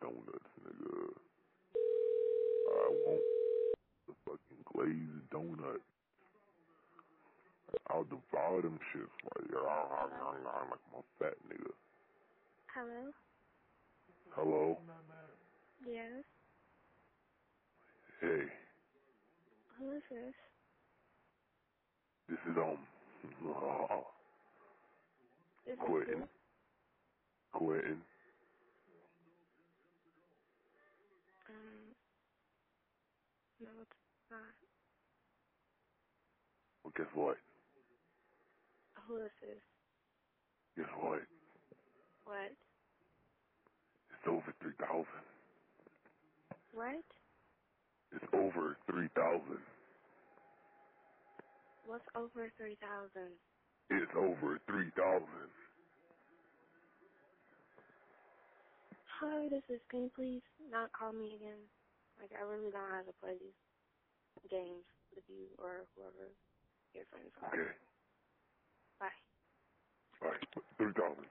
donuts, nigga. I want the fucking glazed donut. I'll devour them shits like, Hello? like I'm a fat nigga. Hello? Hello? Yes? Hey, Who is this? this is, This is Quentin. who? Quentin. Um, no, it's not. Well, guess what? Who is this? Guess what? What? It's over 3,000. What? It's over 3,000. What's over 3,000? It's over 3,000. Hi, this is, can you please not call me again? Like, I really don't have to play these games with you or whoever your friends are. Okay. Bye. Alright. 3,000.